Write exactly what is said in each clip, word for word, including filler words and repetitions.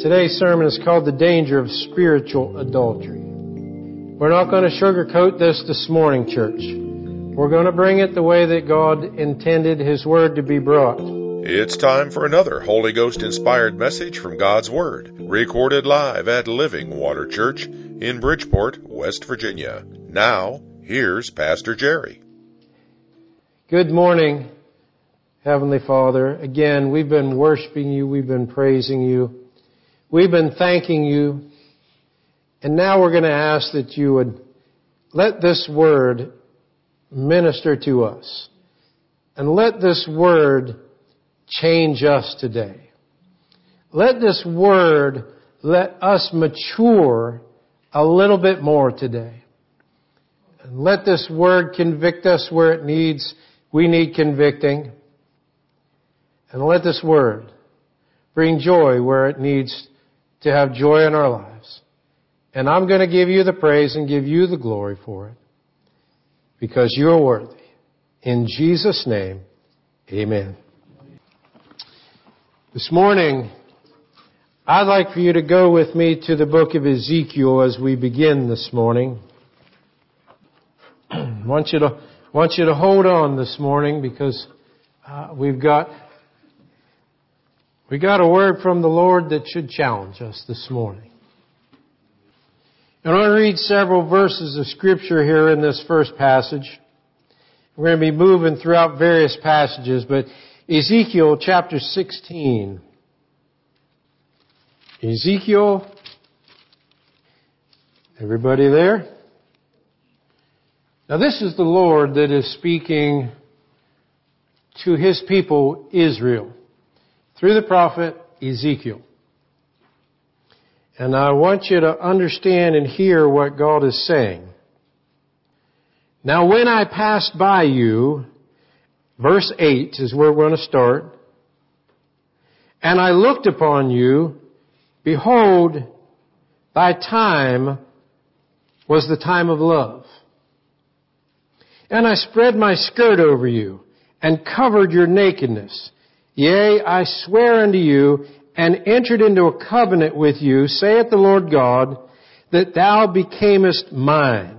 Today's sermon is called The Danger of Spiritual Adultery. We're not going to sugarcoat this this morning, church. We're going to bring it the way that God intended His Word to be brought. It's time for another Holy Ghost-inspired message from God's Word, recorded live at Living Water Church in Bridgeport, West Virginia. Now, here's Pastor Jerry. Good morning, Heavenly Father. Again, we've been worshiping You, we've been praising You, we've been thanking You, and now we're going to ask that You would let this Word minister to us, and let this Word change us today. Let this Word let us mature a little bit more today. And let this Word convict us where it needs, we need convicting. And let this Word bring joy where it needs to have joy in our lives. And I'm going to give You the praise and give You the glory for it, because You are worthy. In Jesus' name, amen. This morning, I'd like for you to go with me to the book of Ezekiel as we begin this morning. I want you to, want you to hold on this morning, because uh, we've got we got a word from the Lord that should challenge us this morning. And I want to read several verses of Scripture here in this first passage. We're going to be moving throughout various passages, but Ezekiel chapter sixteen. Ezekiel, everybody there? Now this is the Lord that is speaking to His people Israel through the prophet Ezekiel. And I want you to understand and hear what God is saying. Now when I passed by you, verse eight is where we're going to start, and I looked upon you, behold, thy time was the time of love. And I spread my skirt over you, and covered your nakedness. Yea, I swear unto you, and entered into a covenant with you, saith the Lord God, that thou becamest mine.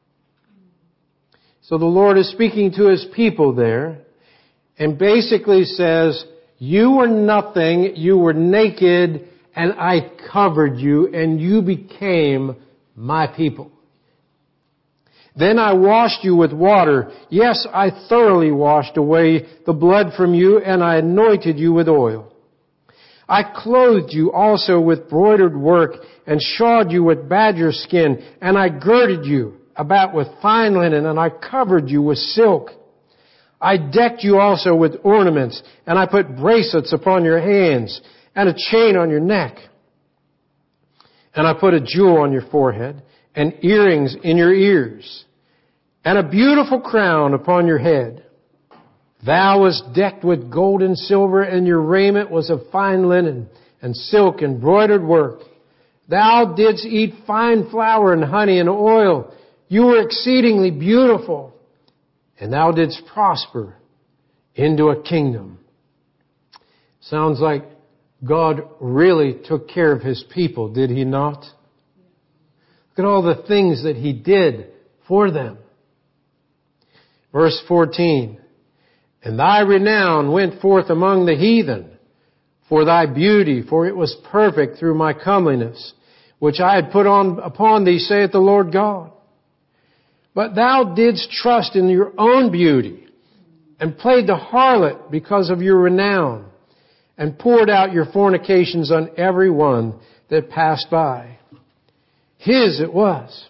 So the Lord is speaking to His people there, and basically says, you were nothing, you were naked, and I covered you, and you became my people. Then I washed you with water. Yes, I thoroughly washed away the blood from you, and I anointed you with oil. I clothed you also with broidered work, and shod you with badger skin, and I girded you about with fine linen, and I covered you with silk. I decked you also with ornaments, and I put bracelets upon your hands, and a chain on your neck. And I put a jewel on your forehead, and earrings in your ears, and a beautiful crown upon your head. Thou wast decked with gold and silver, and your raiment was of fine linen, and silk and broidered work. Thou didst eat fine flour and honey and oil. You were exceedingly beautiful, and thou didst prosper into a kingdom. Sounds like God really took care of His people, did He not? Look at all the things that He did for them. Verse fourteen. And thy renown went forth among the heathen for thy beauty, for it was perfect through my comeliness, which I had put on upon thee, saith the Lord God. But thou didst trust in your own beauty, and played the harlot because of your renown, and poured out your fornications on every one that passed by. His it was.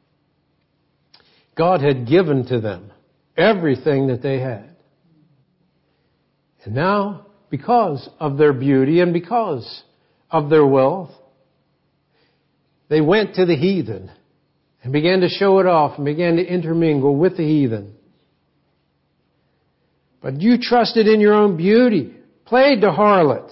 God had given to them everything that they had. And now, because of their beauty and because of their wealth, they went to the heathen and began to show it off and began to intermingle with the heathen. But you trusted in your own beauty, played the harlot.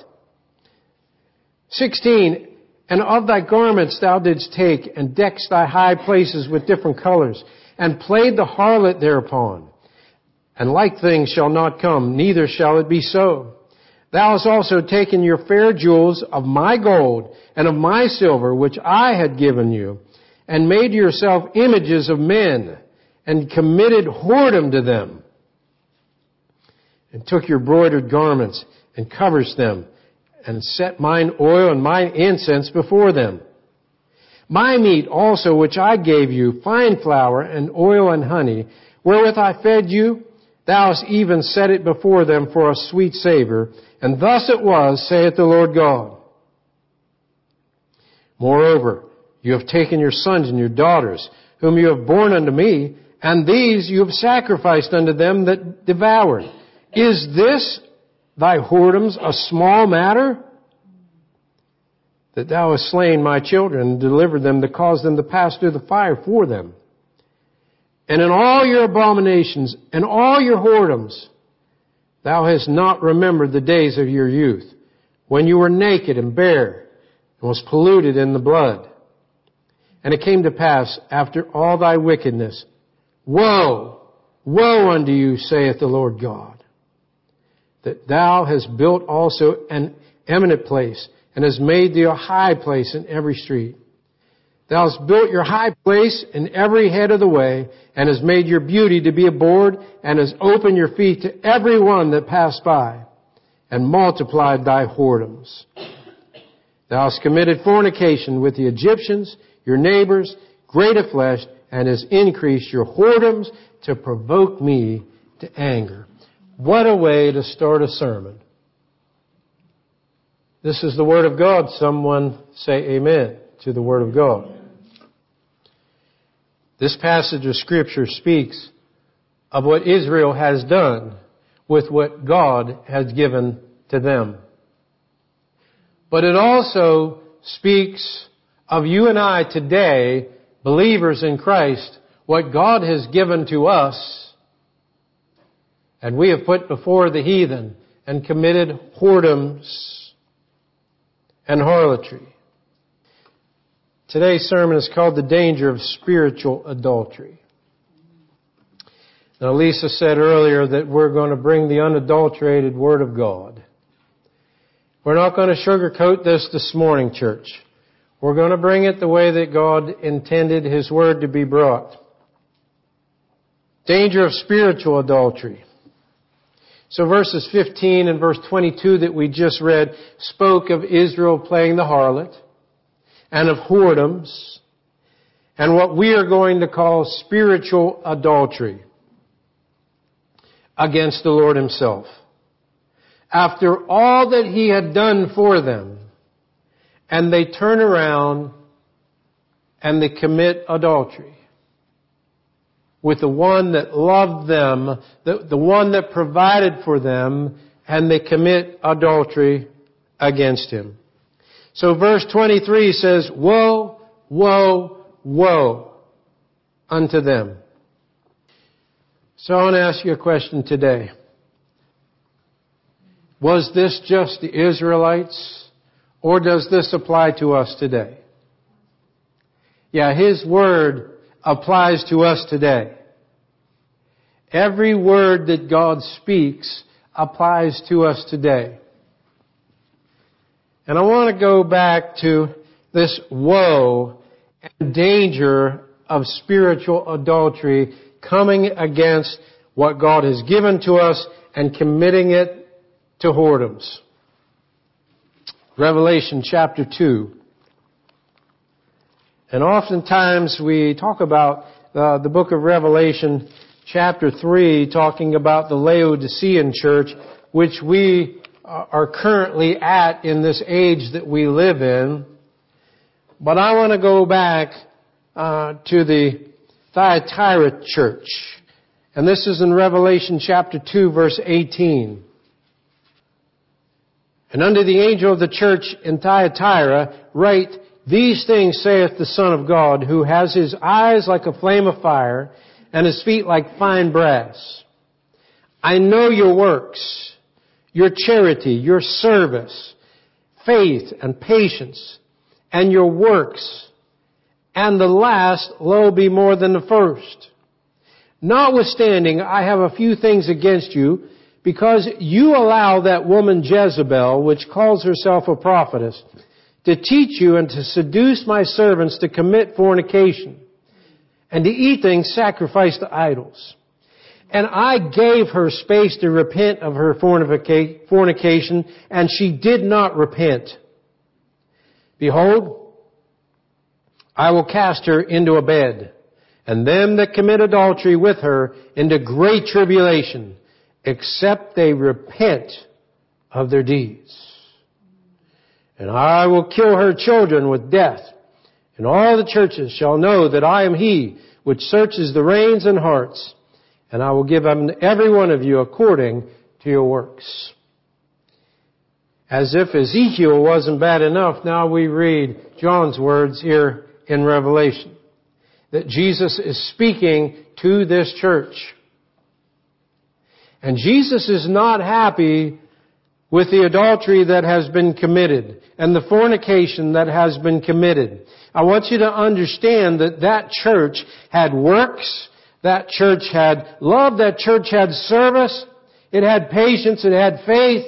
sixteen. And of thy garments thou didst take, and decked thy high places with different colors, and played the harlot thereupon. And like things shall not come, neither shall it be so. Thou hast also taken your fair jewels of my gold and of my silver, which I had given you, and made yourself images of men, and committed whoredom to them, and took your broidered garments, and covers them, and set mine oil and mine incense before them. My meat also which I gave you, fine flour and oil and honey, wherewith I fed you, thou hast even set it before them for a sweet savor. And thus it was, saith the Lord God. Moreover, you have taken your sons and your daughters, whom you have borne unto me, and these you have sacrificed unto them that devoured. Is this thy whoredoms a small matter? That thou hast slain my children and delivered them to cause them to pass through the fire for them. And in all your abominations and all your whoredoms, thou hast not remembered the days of your youth, when you were naked and bare, and was polluted in the blood. And it came to pass after all thy wickedness, woe, woe unto you, saith the Lord God, that thou hast built also an eminent place, and hast made thee a high place in every street. Thou hast built your high place in every head of the way, and hast made your beauty to be abhorred, and hast opened your feet to every one that passed by, and multiplied thy whoredoms. Thou hast committed fornication with the Egyptians, your neighbors, great of flesh, and hast increased your whoredoms to provoke me to anger. What a way to start a sermon. This is the Word of God. Someone say amen to the Word of God. This passage of Scripture speaks of what Israel has done with what God has given to them. But it also speaks of you and I today, believers in Christ, what God has given to us, and we have put before the heathen and committed whoredoms and harlotry. Today's sermon is called The Danger of Spiritual Adultery. Now, Lisa said earlier that we're going to bring the unadulterated Word of God. We're not going to sugarcoat this this morning, church. We're going to bring it the way that God intended His Word to be brought. Danger of spiritual adultery. So verses fifteen and verse twenty-two that we just read spoke of Israel playing the harlot and of whoredoms and what we are going to call spiritual adultery against the Lord Himself. After all that He had done for them, and they turn around and they commit adultery with the one that loved them, the, the one that provided for them, and they commit adultery against Him. So verse twenty-three says, woe, woe, woe unto them. So I want to ask you a question today. Was this just the Israelites, or does this apply to us today? Yeah, His Word applies to us today. Every word that God speaks applies to us today. And I want to go back to this woe and danger of spiritual adultery coming against what God has given to us and committing it to whoredoms. Revelation chapter two. And oftentimes we talk about uh, the book of Revelation chapter three, talking about the Laodicean church, which we are currently at in this age that we live in. But I want to go back uh, to the Thyatira church. And this is in Revelation chapter two, verse eighteen. And unto the angel of the church in Thyatira write, these things saith the Son of God, who has His eyes like a flame of fire, and His feet like fine brass. I know your works, your charity, your service, faith and patience, and your works, and the last, lo, be more than the first. Notwithstanding, I have a few things against you, because you allow that woman Jezebel, which calls herself a prophetess, to teach you and to seduce my servants to commit fornication and to eat things sacrificed to idols. And I gave her space to repent of her fornication, and she did not repent. Behold, I will cast her into a bed, and them that commit adultery with her into great tribulation, except they repent of their deeds. And I will kill her children with death, and all the churches shall know that I am He which searches the reins and hearts, and I will give unto every one of you according to your works. As if Ezekiel wasn't bad enough, now we read John's words here in Revelation, that Jesus is speaking to this church. And Jesus is not happy with the adultery that has been committed and the fornication that has been committed. I want you to understand that that church had works, that church had love, that church had service, it had patience, it had faith.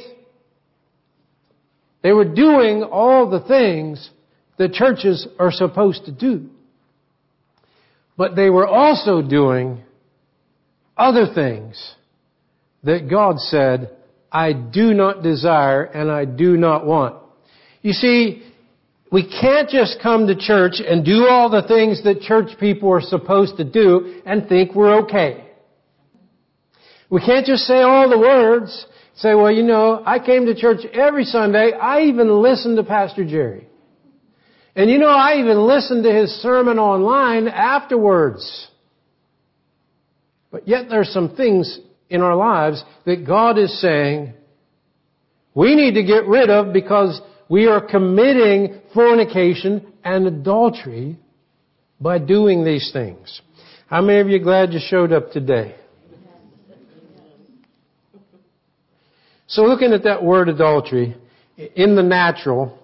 They were doing all the things that churches are supposed to do. But they were also doing other things that God said, I do not desire and I do not want. You see, we can't just come to church and do all the things that church people are supposed to do and think we're okay. We can't just say all the words, say, well, you know, I came to church every Sunday. I even listened to Pastor Jerry. And you know, I even listened to his sermon online afterwards. But yet there's some things in our lives that God is saying we need to get rid of because we are committing fornication and adultery by doing these things. How many of you are glad you showed up today? So looking at that word adultery, in the natural,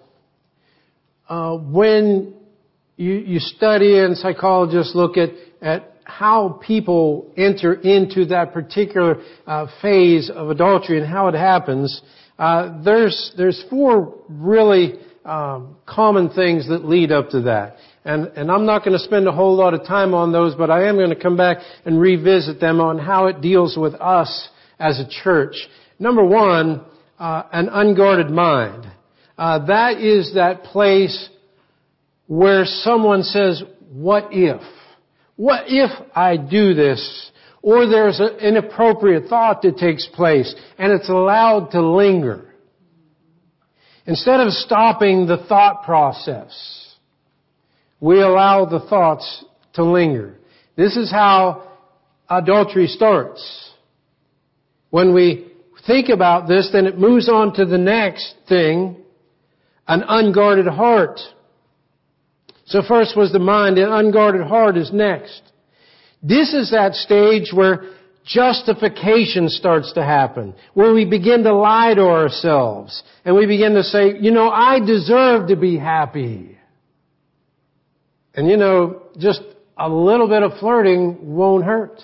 uh, when you, you study and psychologists look at, at how people enter into that particular uh, phase of adultery and how it happens, uh, there's there's four really um, common things that lead up to that. And, and I'm not going to spend a whole lot of time on those, but I am going to come back and revisit them on how it deals with us as a church. Number one, uh, an unguarded mind. Uh, that is that place where someone says, what if? What if I do this? Or there's an inappropriate thought that takes place and it's allowed to linger. Instead of stopping the thought process, we allow the thoughts to linger. This is how adultery starts. When we think about this, then it moves on to the next thing, an unguarded heart. So first was the mind, an unguarded heart is next. This is that stage where justification starts to happen, where we begin to lie to ourselves, and we begin to say, you know, I deserve to be happy. And you know, just a little bit of flirting won't hurt.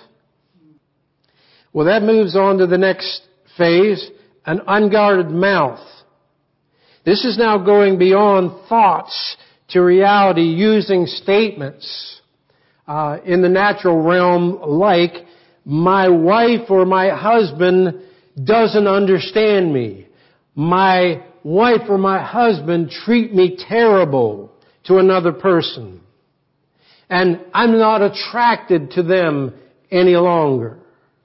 Well, that moves on to the next phase, an unguarded mouth. This is now going beyond thoughts to reality, using statements uh, in the natural realm like, my wife or my husband doesn't understand me. My wife or my husband treat me terrible to another person. And I'm not attracted to them any longer.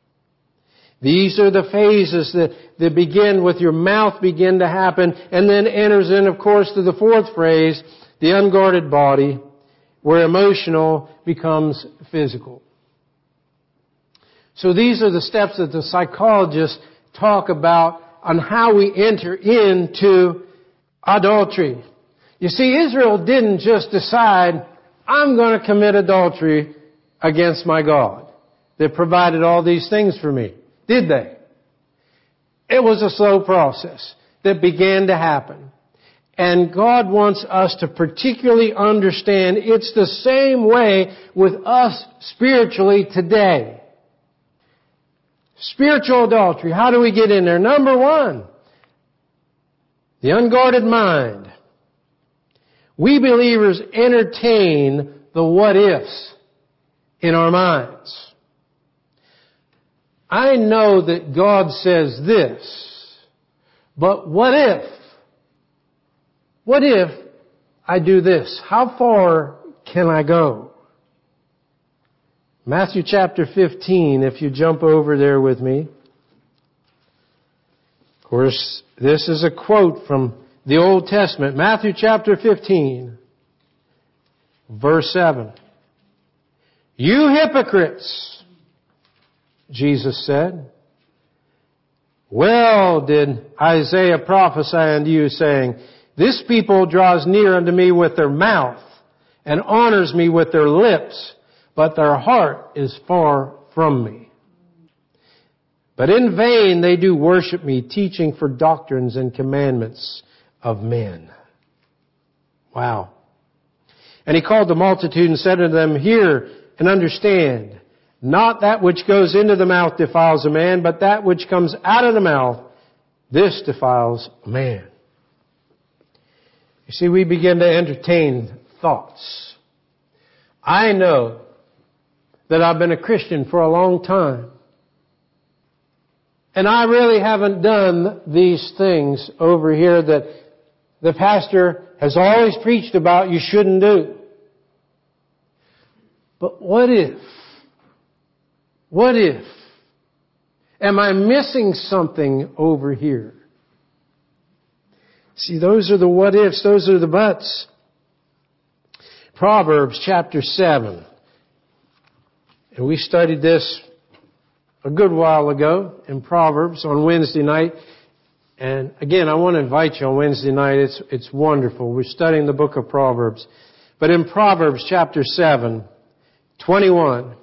These are the phases that, that begin with your mouth begin to happen and then enters in, of course, to the fourth phrase, the unguarded body, where emotional becomes physical. So these are the steps that the psychologists talk about on how we enter into adultery. You see, Israel didn't just decide, I'm going to commit adultery against my God that provided all these things for me. Did they? It was a slow process that began to happen. And God wants us to particularly understand it's the same way with us spiritually today. Spiritual adultery. How do we get in there? Number one, the unguarded mind. We believers entertain the what-ifs in our minds. I know that God says this, but what if? What if I do this? How far can I go? Matthew chapter fifteen, if you jump over there with me. Of course, this is a quote from the Old Testament. Matthew chapter fifteen, verse seven. You hypocrites, Jesus said. Well did Isaiah prophesy unto you, saying, this people draws near unto me with their mouth and honors me with their lips, but their heart is far from me. But in vain they do worship me, teaching for doctrines and commandments of men. Wow. And he called the multitude and said unto them, hear and understand, not that which goes into the mouth defiles a man, but that which comes out of the mouth, this defiles a man. You see, we begin to entertain thoughts. I know that I've been a Christian for a long time. And I really haven't done these things over here that the pastor has always preached about you shouldn't do. But what if? What if? Am I missing something over here? See, those are the what ifs, those are the buts. Proverbs chapter seven. And we studied this a good while ago in Proverbs on Wednesday night. And again, I want to invite you on Wednesday night. It's, it's wonderful. We're studying the book of Proverbs. But in Proverbs chapter seven, twenty-one,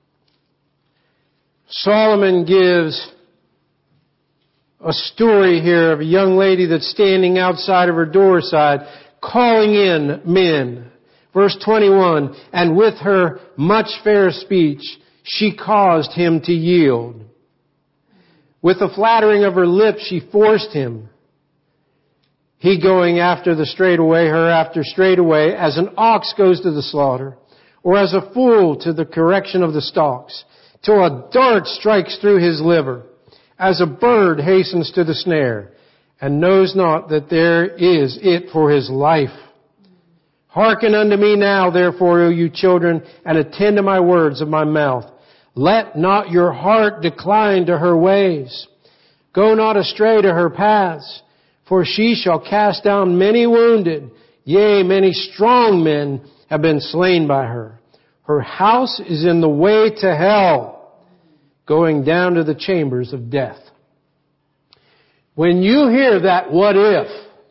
Solomon gives a story here of a young lady that's standing outside of her door side, calling in men. Verse twenty-one, and with her much fair speech, she caused him to yield. With the flattering of her lips, she forced him. He going after the straightaway, her after straightaway, as an ox goes to the slaughter, or as a fool to the correction of the stalks, till a dart strikes through his liver, as a bird hastens to the snare, and knows not that there is it for his life. Hearken unto me now, therefore, O you children, and attend to my words of my mouth. Let not your heart decline to her ways. Go not astray to her paths, for she shall cast down many wounded. Yea, many strong men have been slain by her. Her house is in the way to hell, going down to the chambers of death. When you hear that what if,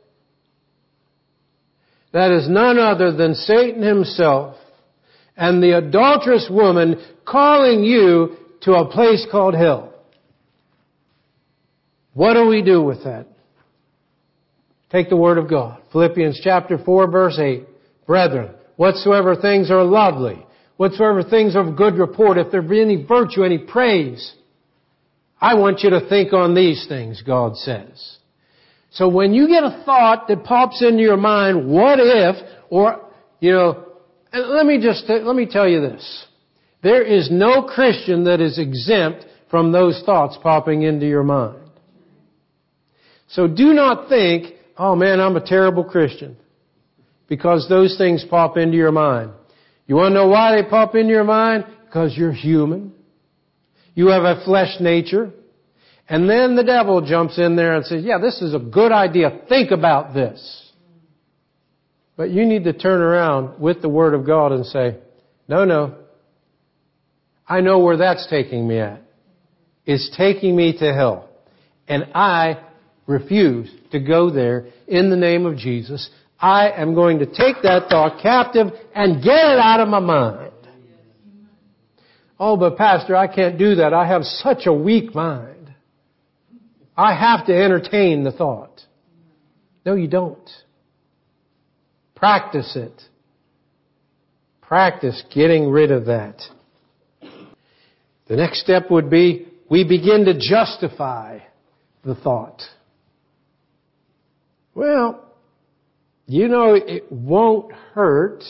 that is none other than Satan himself and the adulterous woman calling you to a place called hell. What do we do with that? Take the Word of God. Philippians chapter four, verse eight. Brethren, whatsoever things are lovely, whatsoever things are of good report, if there be any virtue, any praise, I want you to think on these things, God says. So when you get a thought that pops into your mind, what if, or, you know, let me just, let me tell you this. There is no Christian that is exempt from those thoughts popping into your mind. So do not think, oh man, I'm a terrible Christian, because those things pop into your mind. You want to know why they pop into your mind? Because you're human. You have a flesh nature. And then the devil jumps in there and says, yeah, this is a good idea. Think about this. But you need to turn around with the Word of God and say, no, no. I know where that's taking me at. It's taking me to hell. And I refuse to go there in the name of Jesus. I am going to take that thought captive and get it out of my mind. Oh, but Pastor, I can't do that. I have such a weak mind. I have to entertain the thought. No, you don't. Practice it. Practice getting rid of that. The next step would be we begin to justify the thought. Well, you know, it won't hurt.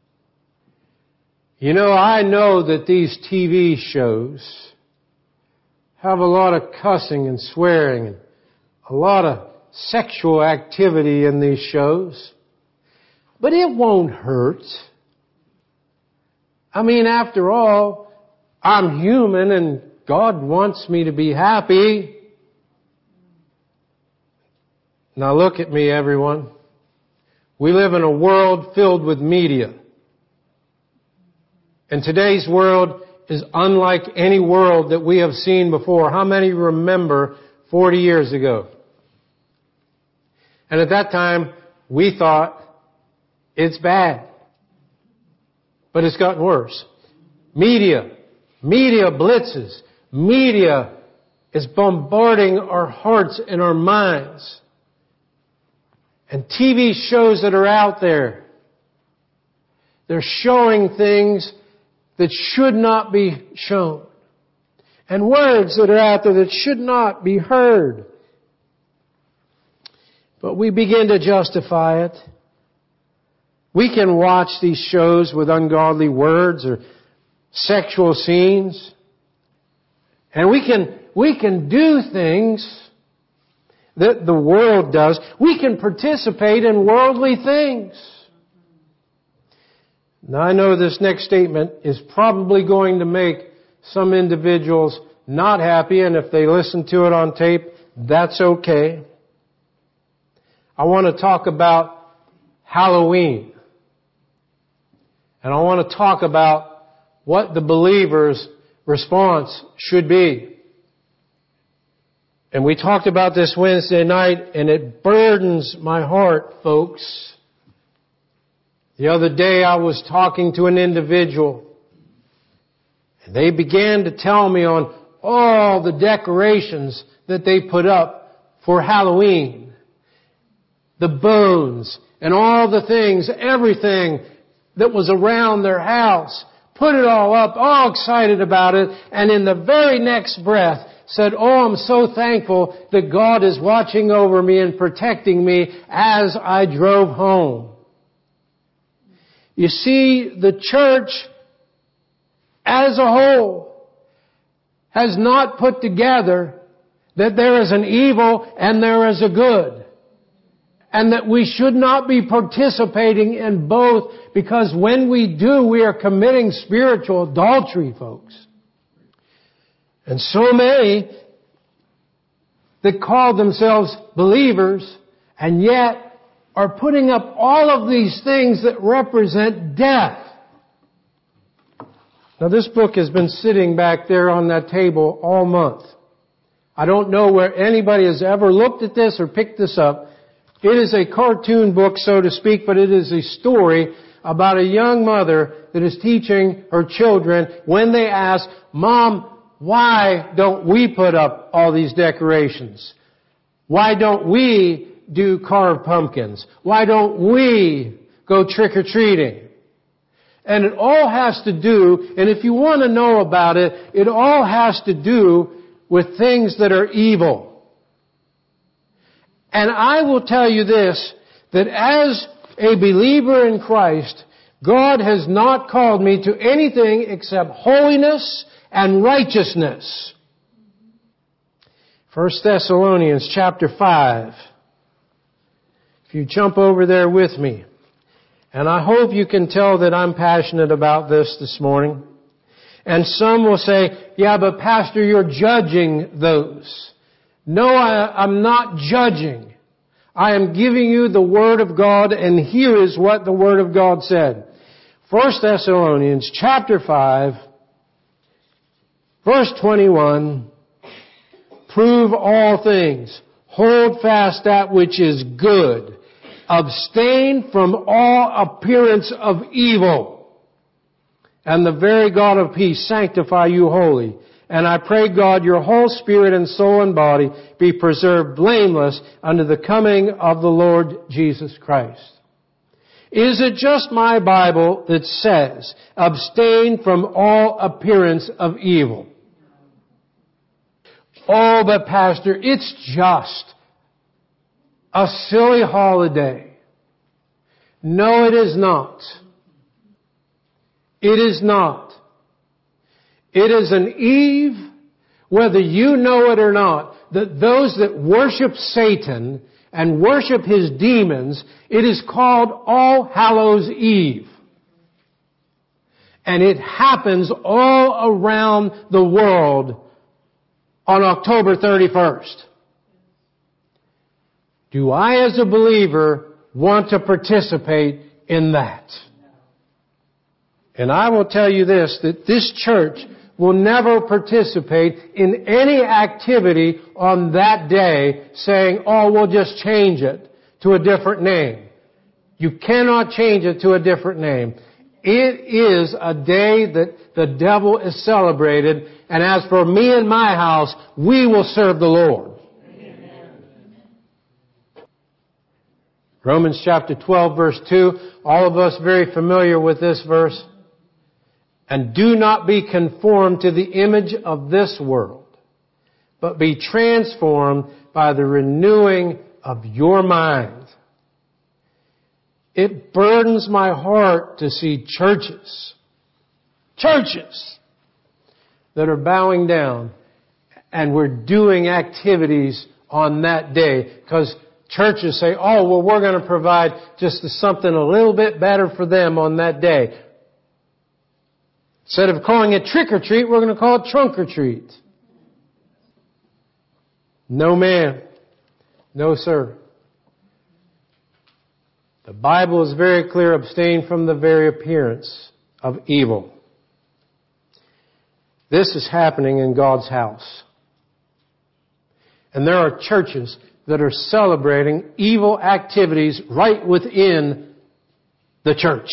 You know, I know that these T V shows have a lot of cussing and swearing and a lot of sexual activity in these shows. But it won't hurt. I mean, after all, I'm human and God wants me to be happy. Now look at me, everyone. We live in a world filled with media. And today's world is unlike any world that we have seen before. How many remember forty years ago? And at that time, we thought, it's bad. But it's gotten worse. Media. Media blitzes. Media is bombarding our hearts and our minds. And T V shows that are out there, they're showing things that should not be shown. And words that are out there that should not be heard. But we begin to justify it. We can watch these shows with ungodly words or sexual scenes. And we can, we can do things that the world does. We can participate in worldly things. Now I know this next statement is probably going to make some individuals not happy, and if they listen to it on tape, that's okay. I want to talk about Halloween. And I want to talk about what the believer's response should be. And we talked about this Wednesday night, and it burdens my heart, folks. The other day I was talking to an individual, and they began to tell me on all the decorations that they put up for Halloween. The bones and all the things, everything that was around their house. Put it all up, all excited about it, and in the very next breath said, oh, I'm so thankful that God is watching over me and protecting me as I drove home. You see, the church as a whole has not put together that there is an evil and there is a good. And that we should not be participating in both, because when we do, we are committing spiritual adultery, folks. And so many that call themselves believers and yet are putting up all of these things that represent death. Now this book has been sitting back there on that table all month. I don't know where anybody has ever looked at this or picked this up. It is a cartoon book, so to speak, but it is a story about a young mother that is teaching her children when they ask, Mom, why don't we put up all these decorations? Why don't we do carved pumpkins? Why don't we go trick-or-treating? And it all has to do, and if you want to know about it, it all has to do with things that are evil. And I will tell you this, that as a believer in Christ, God has not called me to anything except holiness and righteousness. First Thessalonians chapter five. If you jump over there with me. And I hope you can tell that I'm passionate about this this morning. And some will say, yeah, but Pastor, you're judging those. No, I, I'm not judging. I am giving you the Word of God, and here is what the Word of God said. First Thessalonians chapter five, verse twenty-one, prove all things, hold fast that which is good, abstain from all appearance of evil, and the very God of peace sanctify you wholly. And I pray, God, your whole spirit and soul and body be preserved blameless unto the coming of the Lord Jesus Christ. Is it just my Bible that says, abstain from all appearance of evil? Oh, but Pastor, it's just a silly holiday. No, it is not. It is not. It is an eve, whether you know it or not, that those that worship Satan and worship his demons, it is called All Hallows Eve. And it happens all around the world on October thirty-first. Do I, as a believer, want to participate in that? And I will tell you this, that this church will never participate in any activity on that day saying, oh, we'll just change it to a different name. You cannot change it to a different name. It is a day that the devil is celebrated, and as for me and my house, we will serve the Lord. Amen. Romans chapter twelve, verse two, all of us very familiar with this verse. And do not be conformed to the image of this world, but be transformed by the renewing of your mind. It burdens my heart to see churches, churches that are bowing down, and we're doing activities on that day because churches say, oh, well, we're going to provide just something a little bit better for them on that day. Instead of calling it trick or treat, we're going to call it trunk or treat. No, ma'am. No, sir. The Bible is very clear, abstain from the very appearance of evil. This is happening in God's house. And there are churches that are celebrating evil activities right within the church.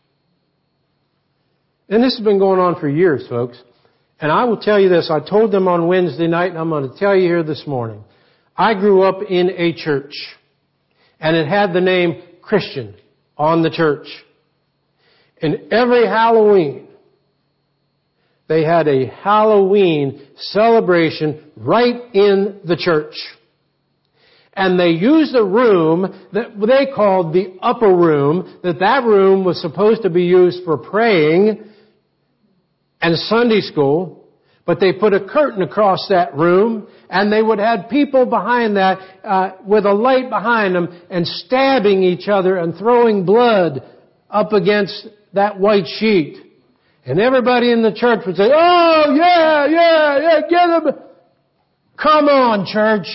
And this has been going on for years, folks. And I will tell you this, I told them on Wednesday night, and I'm going to tell you here this morning. I grew up in a church, and it had the name Christian on the church. And every Halloween, they had a Halloween celebration right in the church. And they used a room that they called the upper room, that that room was supposed to be used for praying and Sunday school, but they put a curtain across that room, and they would have people behind that uh, with a light behind them and stabbing each other and throwing blood up against that white sheet. And everybody in the church would say, oh, yeah, yeah, yeah, get them. Come on, church.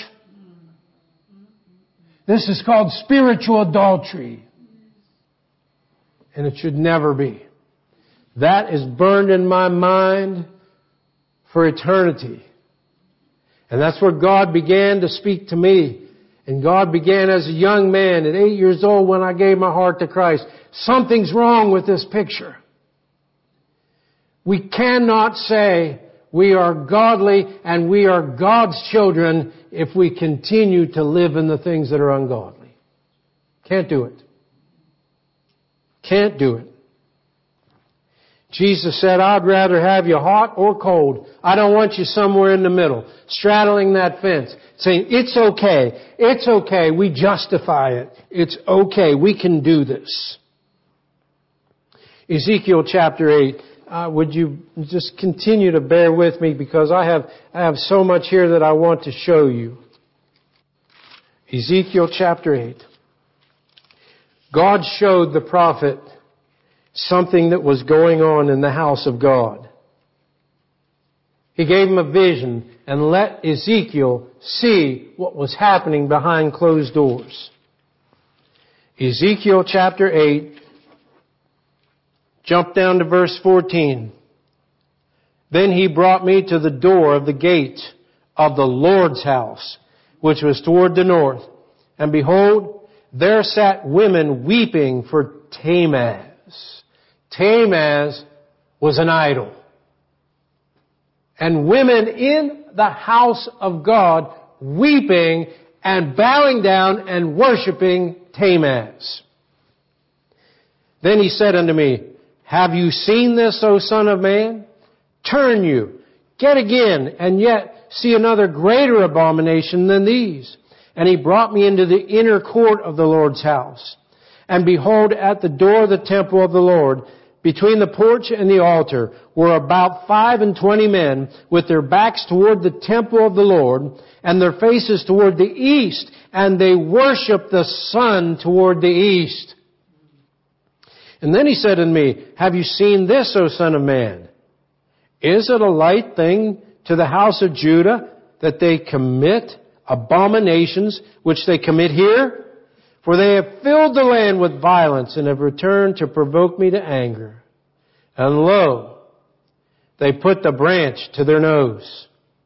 This is called spiritual adultery. And it should never be. That is burned in my mind for eternity. And that's where God began to speak to me. And God began as a young man at eight years old when I gave my heart to Christ. Something's wrong with this picture. We cannot say we are godly and we are God's children if we continue to live in the things that are ungodly. Can't do it. Can't do it. Jesus said, I'd rather have you hot or cold. I don't want you somewhere in the middle, straddling that fence, saying, it's okay, it's okay, we justify it. It's okay, we can do this. Ezekiel chapter eight. Uh, would you just continue to bear with me because I have, I have so much here that I want to show you. Ezekiel chapter eight. God showed the prophet something that was going on in the house of God. He gave him a vision and let Ezekiel see what was happening behind closed doors. Ezekiel chapter eight, jump down to verse fourteen. Then he brought me to the door of the gate of the Lord's house, which was toward the north. And behold, there sat women weeping for Tammuz. Tammuz was an idol. And women in the house of God weeping and bowing down and worshiping Tammuz. Then he said unto me, have you seen this, O son of man? Turn you, get again, and yet see another greater abomination than these. And he brought me into the inner court of the Lord's house. And behold, at the door of the temple of the Lord, between the porch and the altar, were about five and twenty men with their backs toward the temple of the Lord and their faces toward the east. And they worshiped the sun toward the east. And then he said unto me, have you seen this, O son of man? Is it a light thing to the house of Judah that they commit abominations which they commit here? For they have filled the land with violence and have returned to provoke me to anger. And lo, they put the branch to their nose.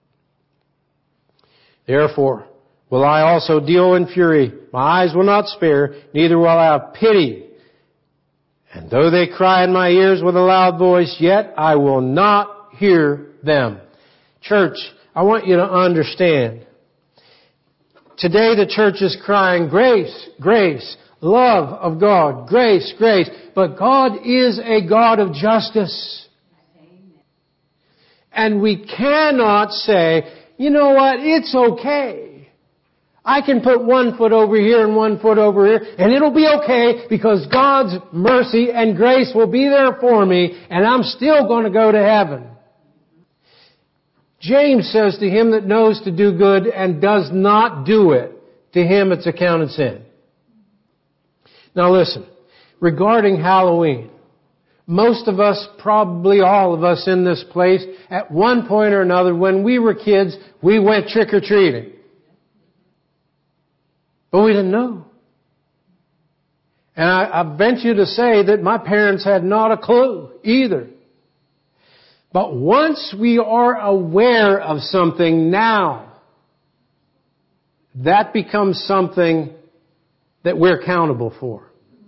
Therefore will I also deal in fury. My eyes will not spare, neither will I have pity. And though they cry in my ears with a loud voice, yet I will not hear them. Church, I want you to understand. Today the church is crying, grace, grace, love of God, grace, grace. But God is a God of justice. And we cannot say, you know what, it's okay. I can put one foot over here and one foot over here, and it'll be okay because God's mercy and grace will be there for me, and I'm still going to go to heaven. James says to him that knows to do good and does not do it, to him it's accounted sin. Now listen, regarding Halloween, most of us, probably all of us in this place, at one point or another, when we were kids, we went trick-or-treating. But we didn't know. And I, I venture to say that my parents had not a clue either. But once we are aware of something now, that becomes something that we're accountable for.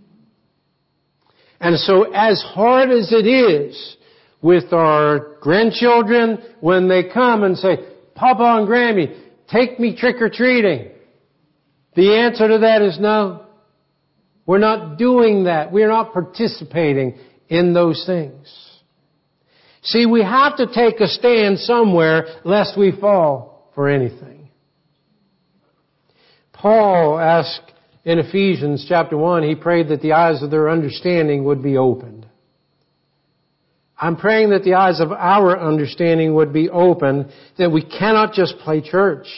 And so as hard as it is with our grandchildren when they come and say, Papa and Grammy, take me trick-or-treating. The answer to that is no. We're not doing that. We're not participating in those things. See, we have to take a stand somewhere lest we fall for anything. Paul asked in Ephesians chapter one, he prayed that the eyes of their understanding would be opened. I'm praying that the eyes of our understanding would be open, that we cannot just play church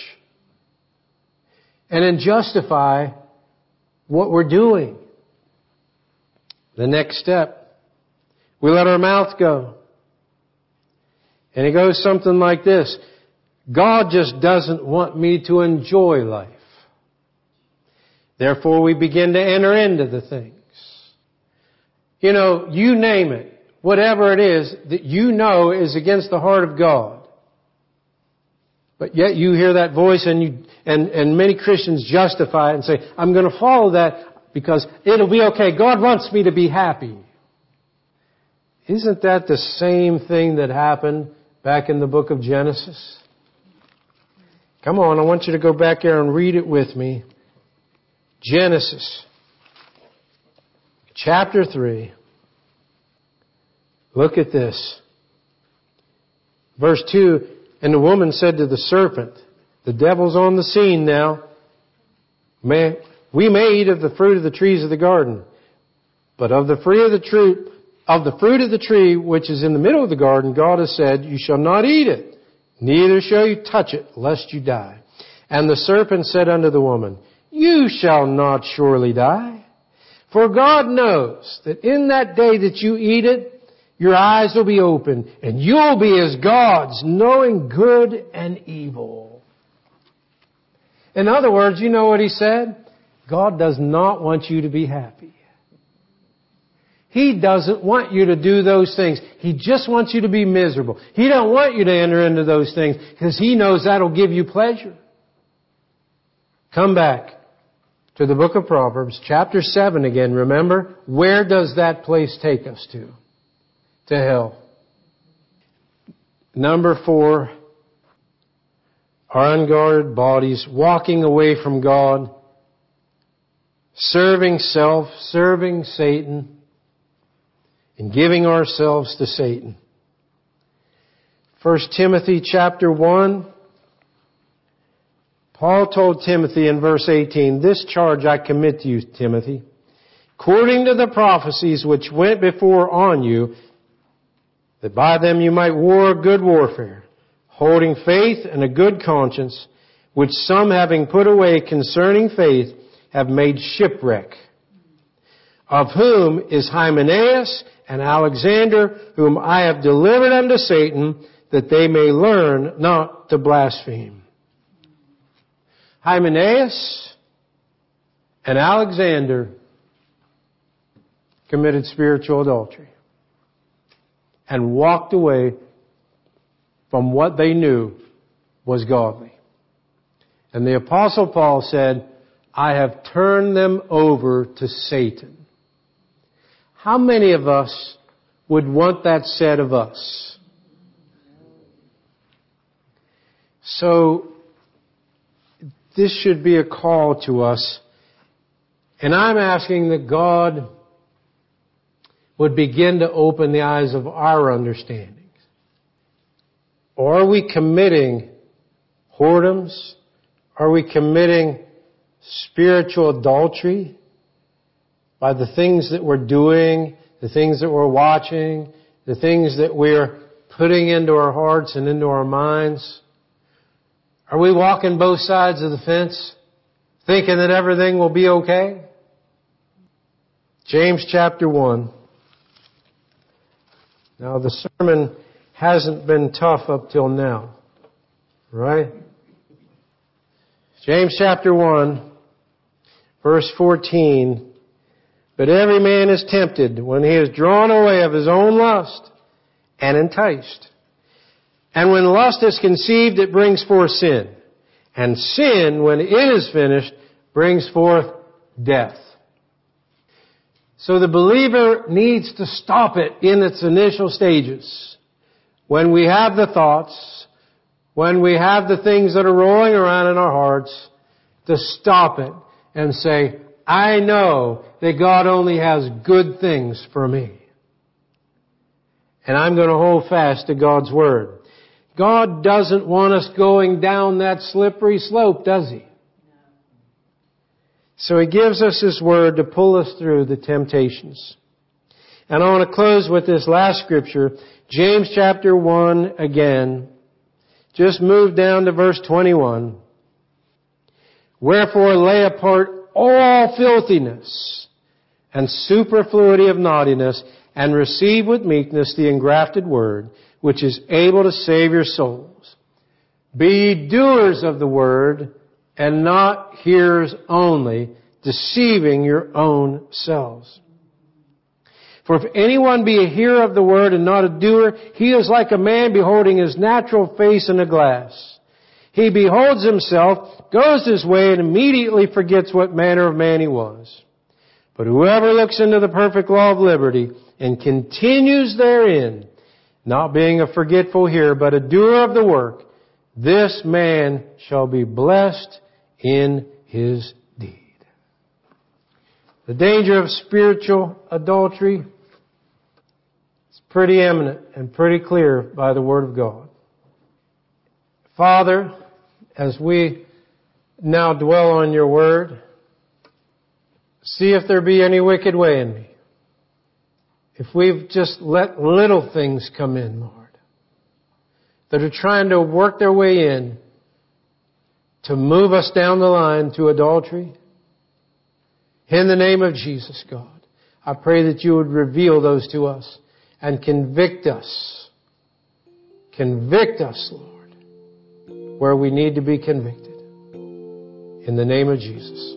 and then justify what we're doing. The next step, we let our mouth go. And it goes something like this. God just doesn't want me to enjoy life. Therefore, we begin to enter into the things. You know, you name it, whatever it is that you know is against the heart of God. But yet you hear that voice and you, and, and many Christians justify it and say, I'm going to follow that because it'll be okay. God wants me to be happy. Isn't that the same thing that happened back in the book of Genesis? Come on, I want you to go back there and read it with me. Genesis, chapter three. Look at this. Verse two, and the woman said to the serpent, the devil's on the scene now. May, we may eat of the fruit of the trees of the garden, but of the fruit of the tree, of the fruit of the tree which is in the middle of the garden, God has said, you shall not eat it, neither shall you touch it, lest you die. And the serpent said unto the woman, you shall not surely die. For God knows that in that day that you eat it, your eyes will be open, and you'll be as gods, knowing good and evil. In other words, you know what he said? God does not want you to be happy. He doesn't want you to do those things. He just wants you to be miserable. He don't want you to enter into those things because He knows that'll give you pleasure. Come back to the book of Proverbs, chapter seven again. Remember, where does that place take us to? To hell. Number four, our unguarded bodies, walking away from God, serving self, serving Satan, and giving ourselves to Satan. First Timothy chapter one, Paul told Timothy in verse eighteen, "This charge I commit to you, Timothy, according to the prophecies which went before on you, that by them you might war a good warfare, holding faith and a good conscience, which some having put away concerning faith have made shipwreck. Of whom is Hymenaeus and Alexander, whom I have delivered unto Satan, that they may learn not to blaspheme." Hymenaeus and Alexander committed spiritual adultery and walked away from what they knew was godly. And the Apostle Paul said, "I have turned them over to Satan." How many of us would want that said of us? So, this should be a call to us. And I'm asking that God would begin to open the eyes of our understandings. Or are we committing whoredoms? Are we committing spiritual adultery by the things that we're doing, the things that we're watching, the things that we're putting into our hearts and into our minds? Are we walking both sides of the fence, thinking that everything will be okay? James chapter one. Now the sermon hasn't been tough up till now, right? James chapter one, verse fourteen. "But every man is tempted when he is drawn away of his own lust and enticed. And when lust is conceived, it brings forth sin. And sin, when it is finished, brings forth death." So the believer needs to stop it in its initial stages. When we have the thoughts, when we have the things that are rolling around in our hearts, to stop it and say, "I know that God only has good things for me. And I'm going to hold fast to God's Word." God doesn't want us going down that slippery slope, does He? So He gives us His Word to pull us through the temptations. And I want to close with this last scripture, James chapter one again. Just move down to verse twenty-one. "Wherefore lay apart all filthiness and superfluity of naughtiness, and receive with meekness the engrafted word, which is able to save your souls. Be ye doers of the word, and not hearers only, deceiving your own selves. For if anyone be a hearer of the word and not a doer, he is like a man beholding his natural face in a glass. He beholds himself, goes his way, and immediately forgets what manner of man he was. But whoever looks into the perfect law of liberty and continues therein, not being a forgetful hearer, but a doer of the work, this man shall be blessed in his deed." The danger of spiritual adultery is pretty eminent and pretty clear by the Word of God. Father, as we now dwell on your Word, see if there be any wicked way in me. If we've just let little things come in, Lord, that are trying to work their way in to move us down the line to adultery, in the name of Jesus, God, I pray that you would reveal those to us and convict us. Convict us, Lord, where we need to be convicted. In the name of Jesus.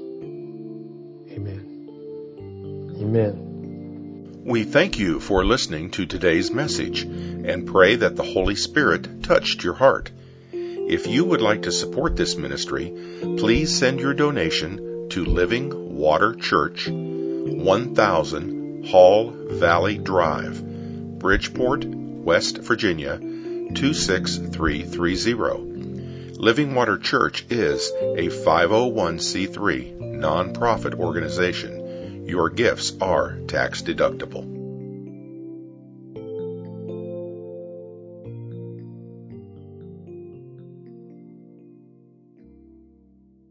Amen. Amen. We thank you for listening to today's message and pray that the Holy Spirit touched your heart. If you would like to support this ministry, please send your donation to Living Water Church, one thousand Hall Valley Drive, Bridgeport, West Virginia, two six three three zero. Living Water Church is a five oh one c three nonprofit organization. Your gifts are tax deductible.